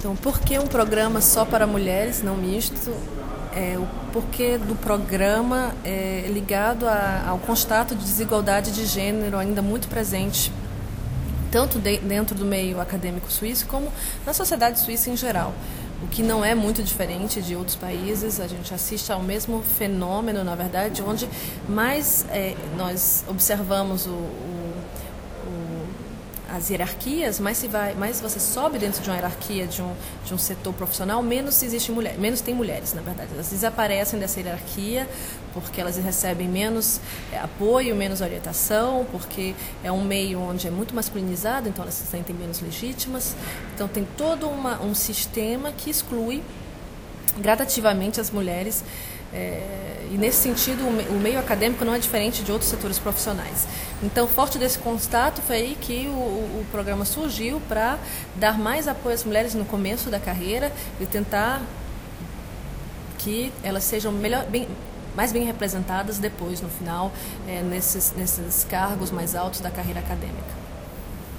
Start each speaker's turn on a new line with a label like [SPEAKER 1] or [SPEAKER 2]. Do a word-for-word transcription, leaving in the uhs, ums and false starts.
[SPEAKER 1] Então, por que um programa só para mulheres, não misto? É, o porquê do programa é ligado a, ao constato de desigualdade de gênero ainda muito presente, tanto de, dentro do meio acadêmico suíço como na sociedade suíça em geral. O que não é muito diferente de outros países, a gente assiste ao mesmo fenômeno, na verdade, onde mais é, nós observamos o, o, o, as hierarquias, mais, se vai, mais você sobe dentro de uma hierarquia de um, de um setor profissional, menos existe mulher, menos tem mulheres, na verdade. Elas desaparecem dessa hierarquia porque elas recebem menos é, apoio, menos orientação, porque é um meio onde é muito masculinizado, então elas se sentem menos legítimas. Então tem todo uma, um sistema que exclui gradativamente as mulheres. É, e nesse sentido o meio acadêmico não é diferente de outros setores profissionais. Então, forte desse constato foi aí que o, o programa surgiu para dar mais apoio às mulheres no começo da carreira e tentar que elas sejam melhor, bem, mais bem representadas depois, no final, é, nesses, nesses cargos mais altos da carreira acadêmica.